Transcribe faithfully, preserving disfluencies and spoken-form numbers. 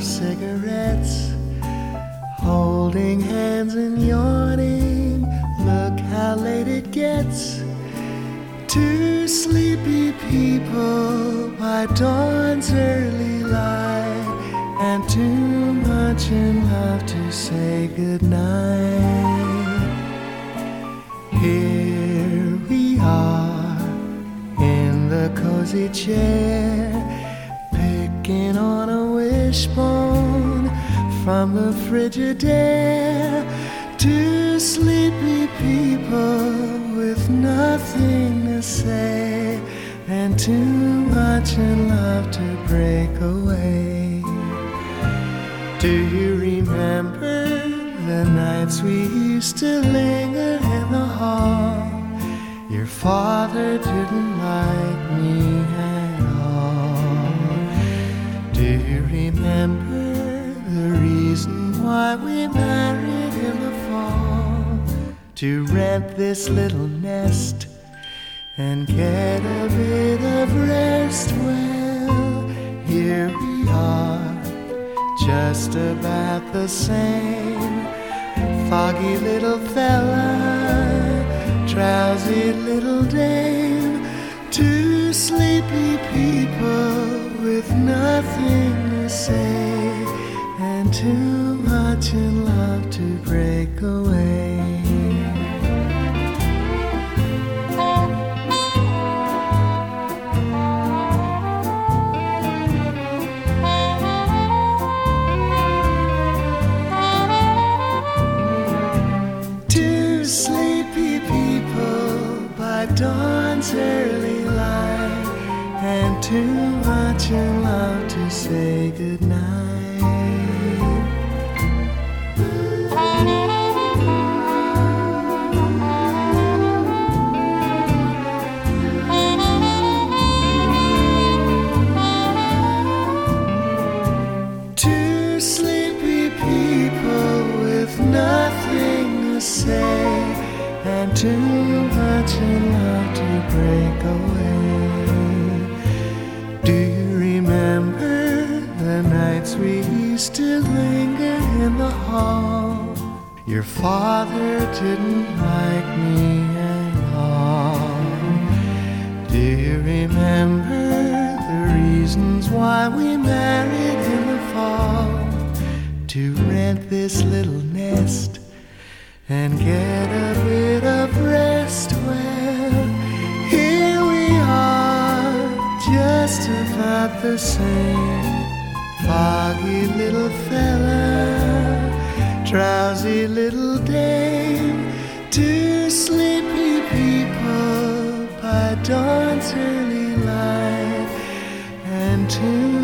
cigarettes, holding hands and yawning. Look how late it gets. Two sleepy people by dawn's early light, and too much in love to say goodnight. Here we are in the cozy chair, picking on a wishbone from the Frigidaire. Two sleepy people with nothing to say, and too much in love to break away. Do you remember the nights we used to linger in the hall? Your father didn't like me at all. Do you remember the reason why we married in the fall? To rent this little nest and get a bit of rest. Well, here we are, just about the same. Foggy little fella, drowsy little dame. Two sleepy people with nothing to say, and too much in love to break away. Two sleepy people by dawn's early light, and too much in love to say goodnight. Two sleepy people with nothing to say, and too much in love to break away. Do you remember the nights we used to linger in the hall? Your father didn't like me at all. Do you remember the reasons why we married in the fall? To rent this little nest and get a bit of rest. Well, here we are, just about the same. Foggy little fella, drowsy little dame. Two sleepy people by dawn's early light, and two